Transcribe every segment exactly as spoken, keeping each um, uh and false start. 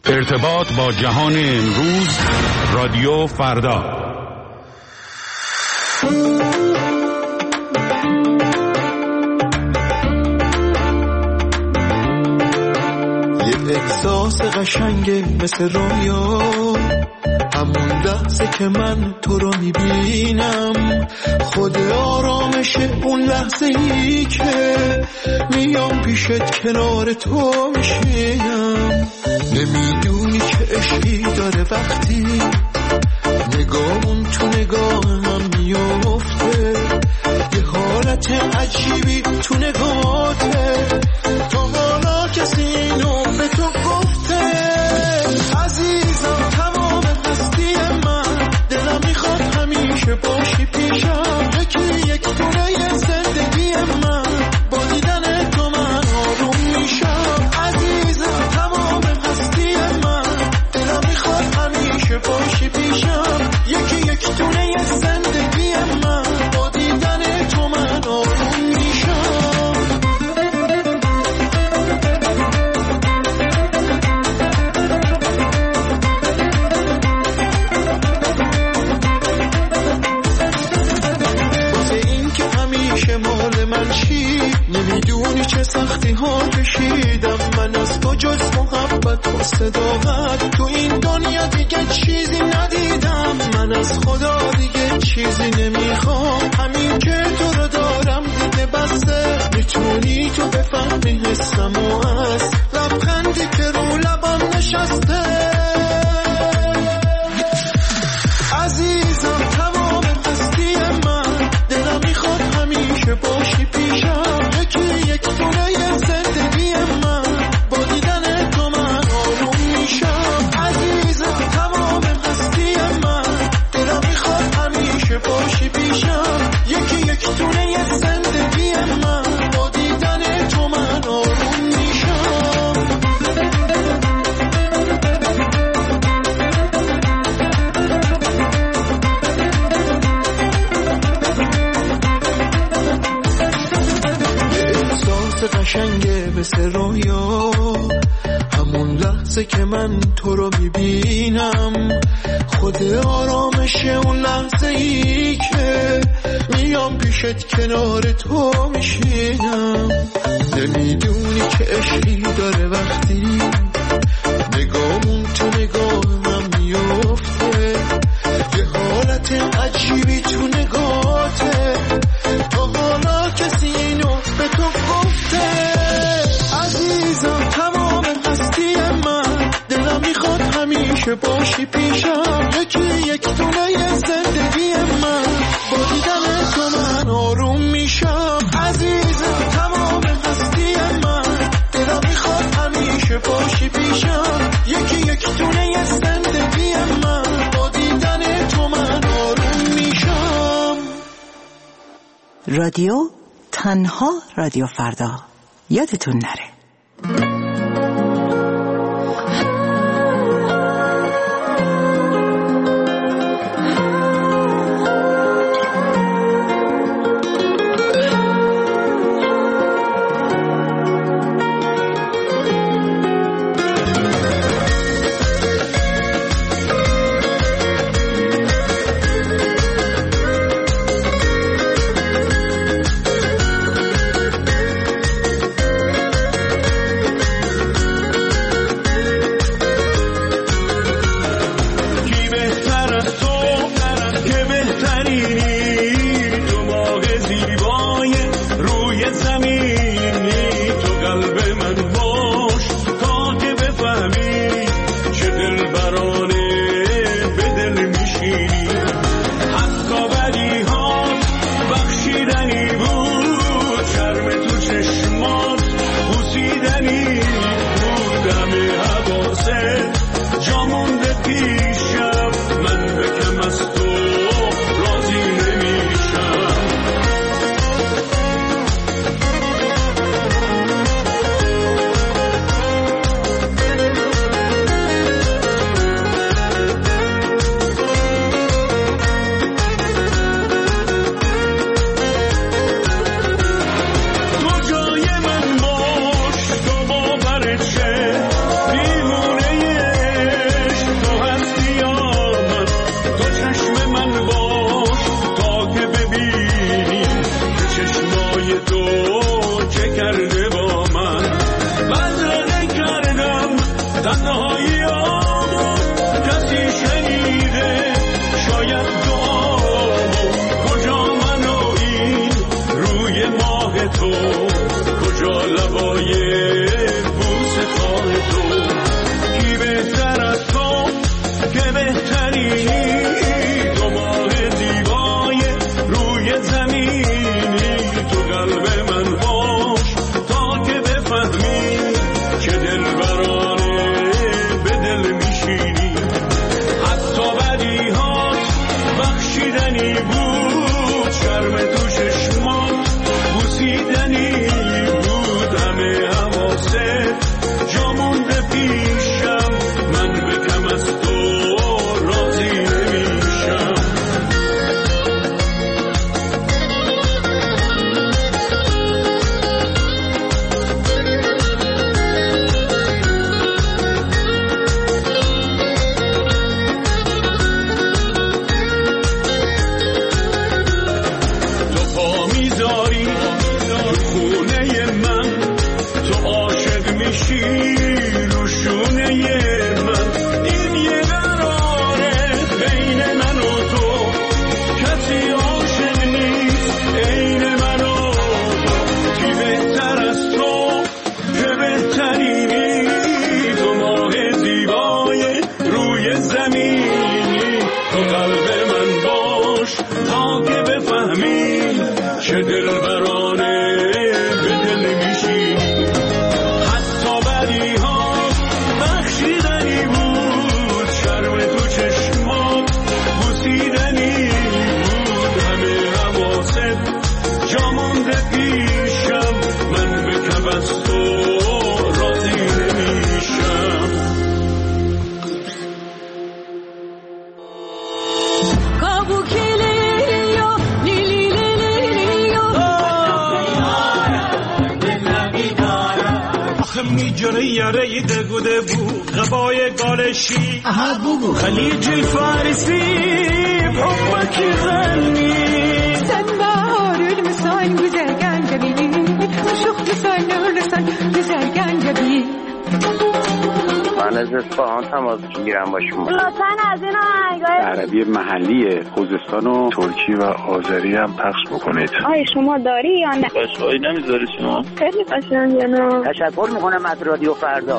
ارتباط با جهان امروز، رادیو فردا. یه احساس قشنگه مثل رویا، همون لحظه که من تو رو میبینم، خود آرامشه اون لحظه ای که میام پیشت کنار تو میشینم. نمیدونی که عشقی داره وقتی نگامون تو نگاه هم میفته، یه حالت عجیبی تو نگاهته، تا حالا کسی اینو به تو گفته؟ عزیزم تمام هستی من، دلم میخواد همیشه باشی پیشم، یکی یک دونه زندگی من، با دیدن تو من آروم میشم. عزیزم تمام هستی من، دلم میخواد همیشه باشی پیشم، یکی یک دونه زندگی من، با دیدن تو من آروم میشم. مال من چی نمیدونی چه سختی ها کشیدم من، از تو جز محبت و صداقت تو این دنیا دیگه چیزی ندیدم. من از خدا دیگه چیزی نمیخوام، همین که تو رو دارم دیگه بسته. میتونی تو بفهمی حسم و از لبخندی که رو لبم نشسته. عزیزم تمام هستی من، دلم میخواد همیشه باشی پیشم، یکی یک دونه زندگی من، با دیدن تو من آروم میشم. عزیزم تمام هستی من، دلم میخواد همیشه باشی پیشم، یکی یک دونه زندگی من، با دیدن تو من آروم میشم. قشنگه مثل رویا، همون لحظه که من تو رو میبینم، خود آرامشه اون لحظه ای که میام پیشت کنار تو میشینم. نمیدونی که عشقی داره وقتی نگامون تو نگاهم میفته، یه حالت عجیبی تو نگاهته، تا حالا کسی اینو به تو گفته؟ عزیزم تمام هستی من، دلم میخواد همیشه باشی پیشم، یکی یک دونه زندگی من، با دیدن تو من آروم میشم. عزیزم تمام هستی من، دلم میخواد همیشه باشی پیشم، یکی یک دونه زندگی من، با دیدن تو من آروم میشم. رادیو تنها رادیو فردا، یادتون نره. دیده گوده بو غبای گالشی aha بگو خلیج الفارسی بحبك يغني sen baharül misal güzel gencebi Uşuk misal nurlusan güzel gencebi من از اصفهان تماس میگیرم با شما. لطفاً از این آهنگای عربی محلی خوزستان و ترکی و آذری هم پخش بکنید. آیا شما داری یا نه؟ قشقایی نمیذاری شما؟ خیلی قشنگه نه؟ تشکر میکنم از رادیو فردا.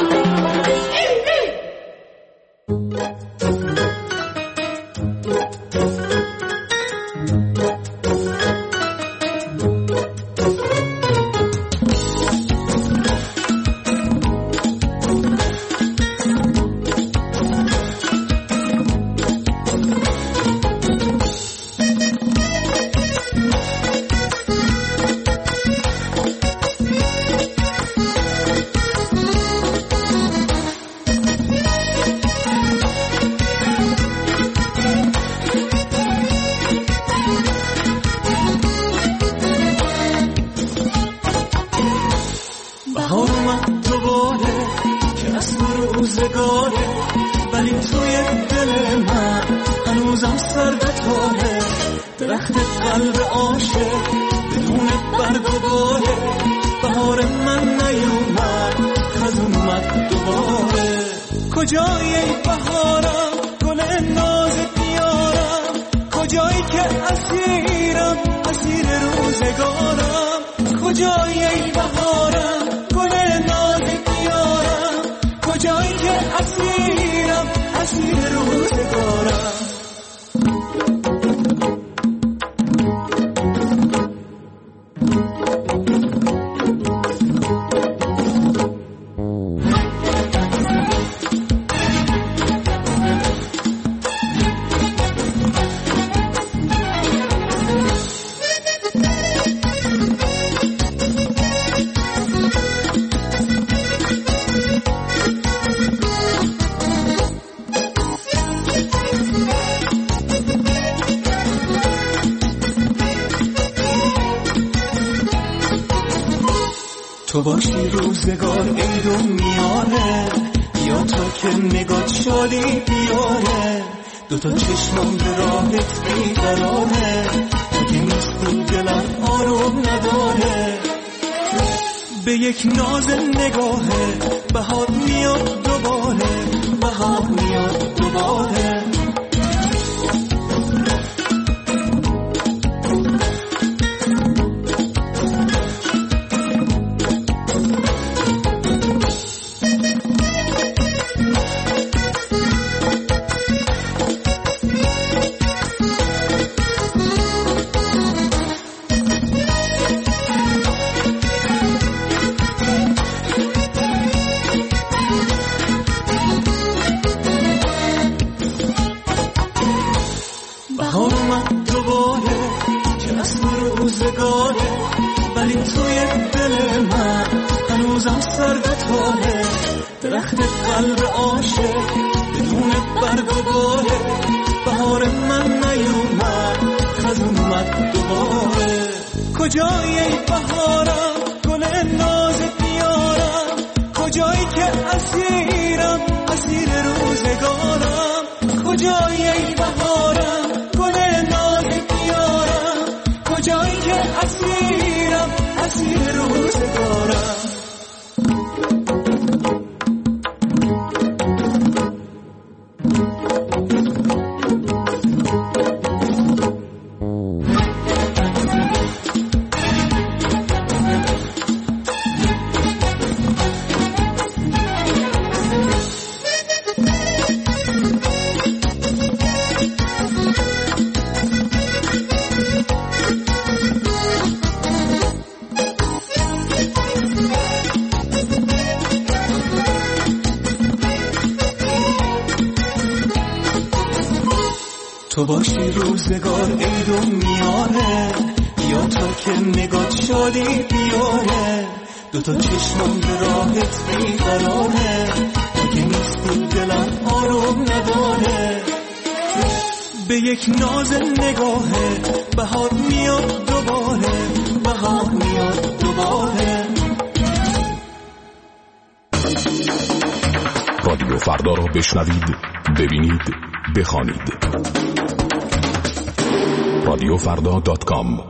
تو باشی روزگار عید و میانه یا تو که نگات شادی بیاره دوتا چشمم به راهت بیقراره تو که نیستی دلم آروم نداره به یک ناز نگاهه بهار میاد دوباره بهار میاد دوباره تو باشی روزگار عید و میانه یا تو که نگات شادی بیاره دوتا چشمم به راهت بیقراره تو که نیستی دلم آروم نداره به یک ناز نگاهه بهار میاد دوباره بهار میاد دوباره رادیو فردا را بشنوید، ببینید، بخوانید. رادیو فردا دات کام.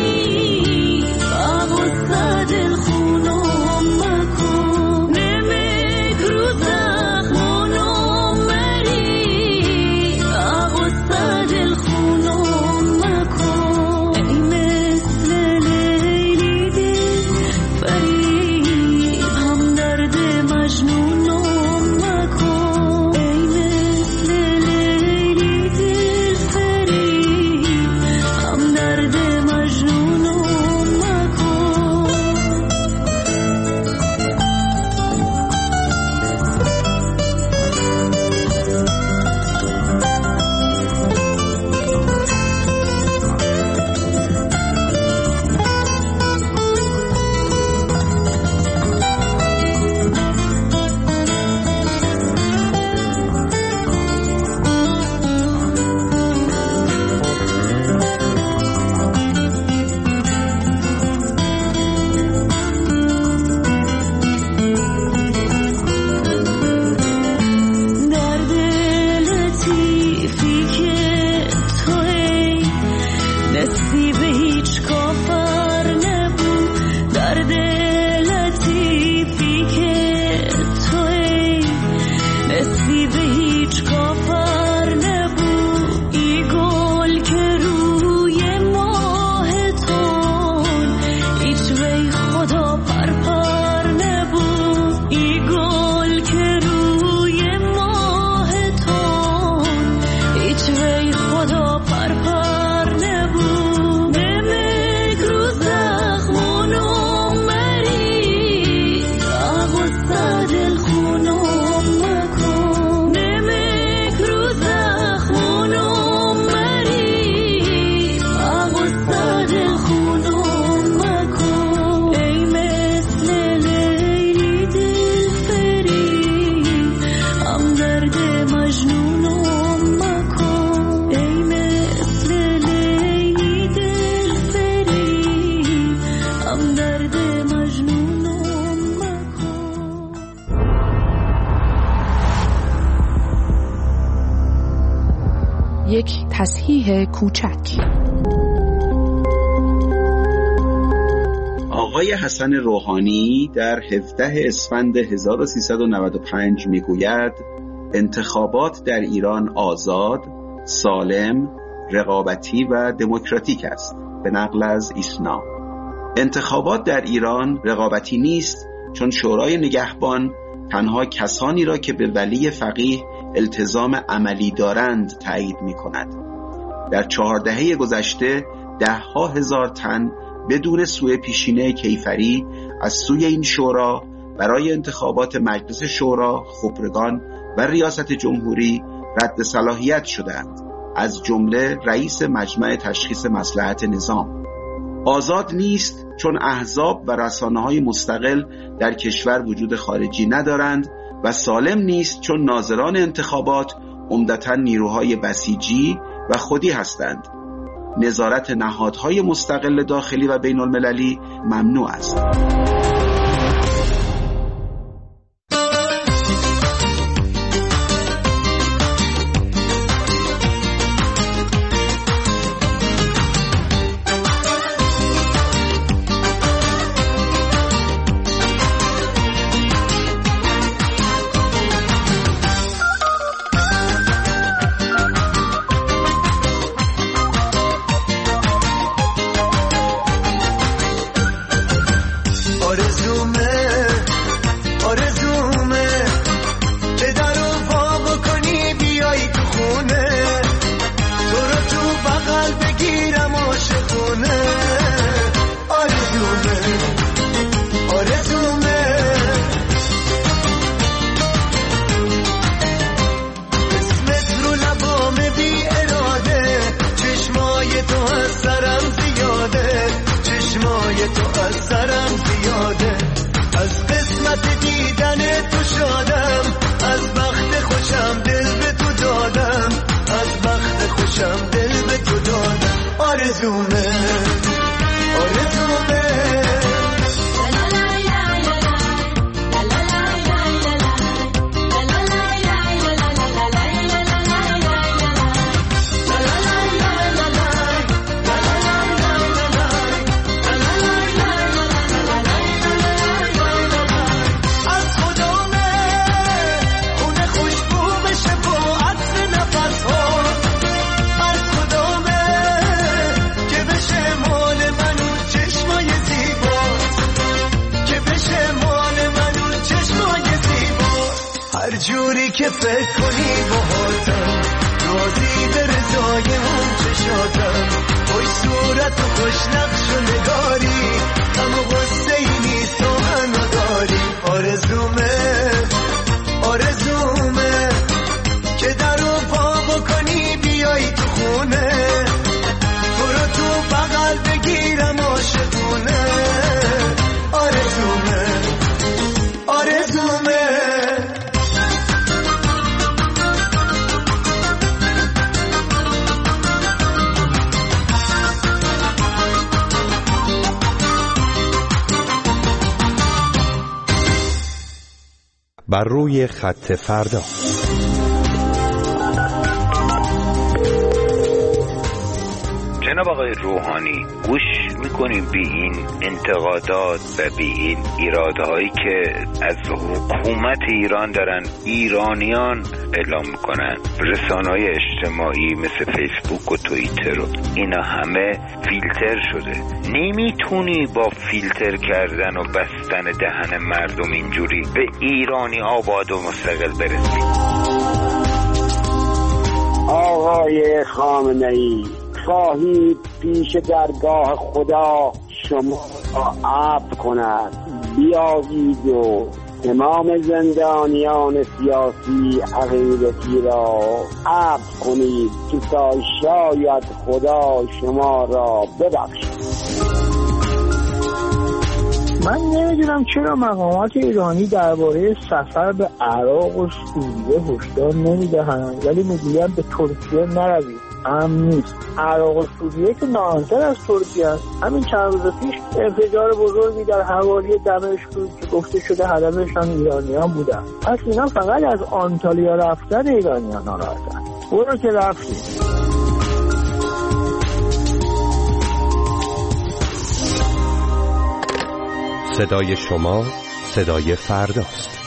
نمی تصحیح کوچک. آقای حسن روحانی در هفدهم اسفند هزار و سیصد و نود و پنج میگوید انتخابات در ایران آزاد، سالم، رقابتی و دموکراتیک است. به نقل از ایسنا. انتخابات در ایران رقابتی نیست، چون شورای نگهبان تنها کسانی را که به ولی فقیه التزام عملی دارند تایید می کند. در چهار دهه گذشته ده ها هزار تن بدون سوء پیشینه کیفری از سوی این شورا برای انتخابات مجلس شورا، خبرگان و ریاست جمهوری رد صلاحیت شدند، از جمله رئیس مجمع تشخیص مصلحت نظام. آزاد نیست چون احزاب و رسانه‌های مستقل در کشور وجود خارجی ندارند و سالم نیست چون ناظران انتخابات عمدتاً نیروهای بسیجی و خودی هستند. نظارت نهادهای مستقل داخلی و بین المللی ممنوع است. جوری که فکر کنی باهاتم راضی به رضای اون چشاتم خوش صورت و خوش نقش و نگاری اما غصه ای نیست تو منو داری آرزومه آرزومه که در رو پا بکنی بیایی تو خونه تو رو تو بغل بگیرم عاشقونه آرزومه آرزومه بر روی خط فردا. جناب آقای روحانی، گوش میکنیم به این انتقادات و به این ایرادهایی که از حکومت ایران دارن ایرانیان اعلام میکنن، رسانه‌های اجتماعی مثل فیسبوک و توییتر و اینا همه فیلتر شده. نمیتونی با فیلتر کردن و بستن دهن مردم اینجوری به ایرانی آباد و مستقل برسی. آقای خامنه‌ای، خواهید پیش درگاه خدا شما را عفو کند، بیایید و تمام زندانیان سیاسی عقیدتی را عفو کنید که تا شاید خدا شما را ببخشد. من نمیدونم چرا مقامات ایرانی درباره سفر به عراق و سوریه هشدار نمیدهند، ولی میگویند به ترکیه نروید، امن نیست. عراق و سوریه که ناامن‌تر از ترکیه است. همین چند روز پیش انفجار بزرگی در حوالی دمشق که گفته شده هدفشان ایرانیان بودند. پس اینا فقط از آنتالیا رفتن ایرانیان ناراحتند. برو که رفتیم. صدای شما صدای فرداست.